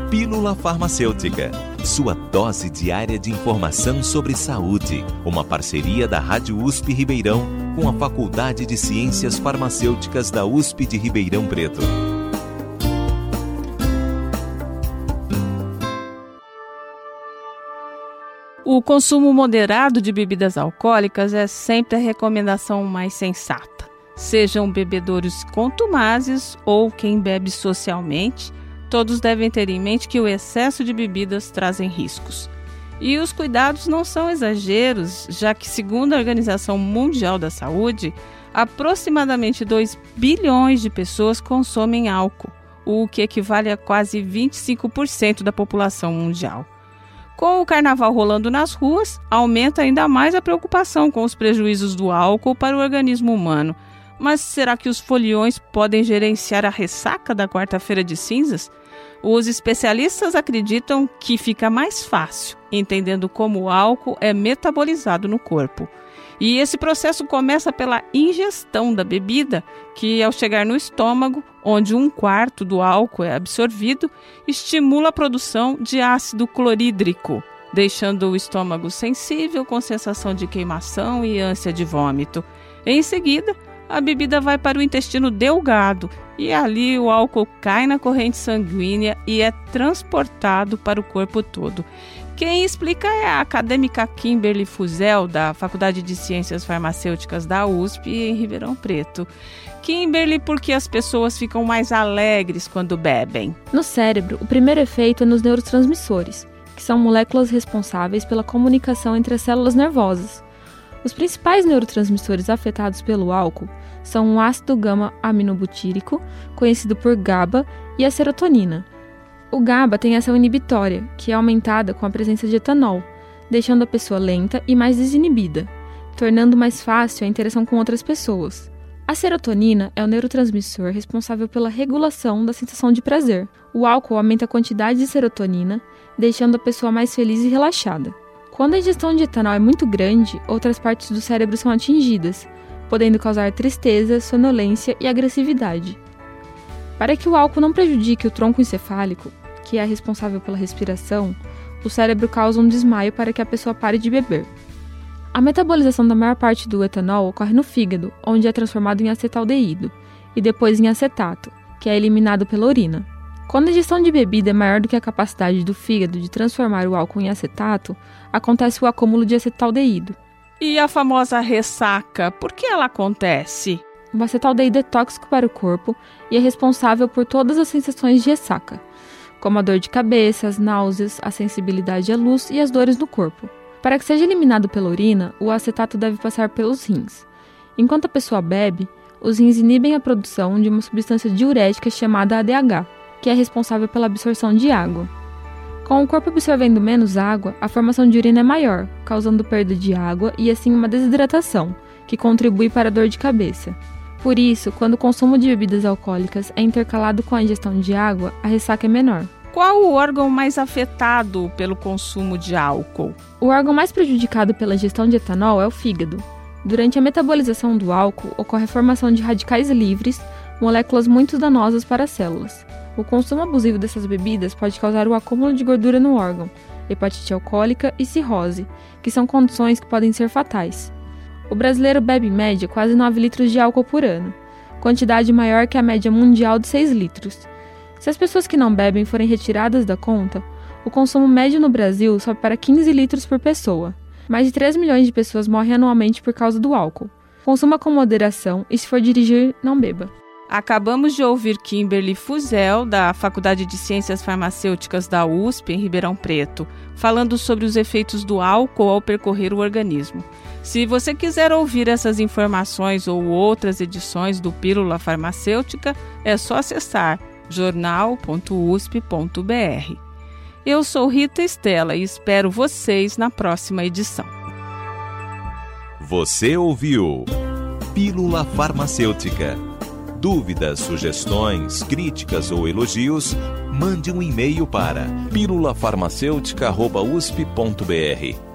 Pílula Farmacêutica, sua dose diária de informação sobre saúde. Uma parceria da Rádio USP Ribeirão com a Faculdade de Ciências Farmacêuticas da USP de Ribeirão Preto. O consumo moderado de bebidas alcoólicas é sempre a recomendação mais sensata. Sejam bebedores contumazes ou quem bebe socialmente, todos devem ter em mente que o excesso de bebidas trazem riscos. E os cuidados não são exageros, já que, segundo a Organização Mundial da Saúde, aproximadamente 2 bilhões de pessoas consomem álcool, o que equivale a quase 25% da população mundial. Com o carnaval rolando nas ruas, aumenta ainda mais a preocupação com os prejuízos do álcool para o organismo humano. Mas será que os foliões podem gerenciar a ressaca da quarta-feira de cinzas? Os especialistas acreditam que fica mais fácil, entendendo como o álcool é metabolizado no corpo. E esse processo começa pela ingestão da bebida, que ao chegar no estômago, onde 1/4 do álcool é absorvido, estimula a produção de ácido clorídrico, deixando o estômago sensível com sensação de queimação e ânsia de vômito. Em seguida, a bebida vai para o intestino delgado e ali o álcool cai na corrente sanguínea e é transportado para o corpo todo. Quem explica é a acadêmica Kimberly Fuzel, da Faculdade de Ciências Farmacêuticas da USP em Ribeirão Preto. Kimberly, por que as pessoas ficam mais alegres quando bebem? No cérebro, o primeiro efeito é nos neurotransmissores, que são moléculas responsáveis pela comunicação entre as células nervosas. Os principais neurotransmissores afetados pelo álcool são o ácido gama-aminobutírico, conhecido por GABA, e a serotonina. O GABA tem ação inibitória, que é aumentada com a presença de etanol, deixando a pessoa lenta e mais desinibida, tornando mais fácil a interação com outras pessoas. A serotonina é o neurotransmissor responsável pela regulação da sensação de prazer. O álcool aumenta a quantidade de serotonina, deixando a pessoa mais feliz e relaxada. Quando a ingestão de etanol é muito grande, outras partes do cérebro são atingidas, podendo causar tristeza, sonolência e agressividade. Para que o álcool não prejudique o tronco encefálico, que é responsável pela respiração, o cérebro causa um desmaio para que a pessoa pare de beber. A metabolização da maior parte do etanol ocorre no fígado, onde é transformado em acetaldeído, e depois em acetato, que é eliminado pela urina. Quando a ingestão de bebida é maior do que a capacidade do fígado de transformar o álcool em acetato, acontece o acúmulo de acetaldeído. E a famosa ressaca, por que ela acontece? O acetaldeído é tóxico para o corpo e é responsável por todas as sensações de ressaca, como a dor de cabeça, as náuseas, a sensibilidade à luz e as dores no corpo. Para que seja eliminado pela urina, o acetato deve passar pelos rins. Enquanto a pessoa bebe, os rins inibem a produção de uma substância diurética chamada ADH, que é responsável pela absorção de água. Com o corpo absorvendo menos água, a formação de urina é maior, causando perda de água e assim uma desidratação, que contribui para a dor de cabeça. Por isso, quando o consumo de bebidas alcoólicas é intercalado com a ingestão de água, a ressaca é menor. Qual o órgão mais afetado pelo consumo de álcool? O órgão mais prejudicado pela ingestão de etanol é o fígado. Durante a metabolização do álcool, ocorre a formação de radicais livres, moléculas muito danosas para as células. O consumo abusivo dessas bebidas pode causar o acúmulo de gordura no órgão, hepatite alcoólica e cirrose, que são condições que podem ser fatais. O brasileiro bebe em média quase 9 litros de álcool por ano, quantidade maior que a média mundial de 6 litros. Se as pessoas que não bebem forem retiradas da conta, o consumo médio no Brasil sobe para 15 litros por pessoa. Mais de 3 milhões de pessoas morrem anualmente por causa do álcool. Consuma com moderação e, se for dirigir, não beba. Acabamos de ouvir Kimberly Fuzel, da Faculdade de Ciências Farmacêuticas da USP, em Ribeirão Preto, falando sobre os efeitos do álcool ao percorrer o organismo. Se você quiser ouvir essas informações ou outras edições do Pílula Farmacêutica, é só acessar jornal.usp.br. Eu sou Rita Estela e espero vocês na próxima edição. Você ouviu Pílula Farmacêutica. Dúvidas, sugestões, críticas ou elogios, mande um e-mail para pílulafarmacêutica@usp.br.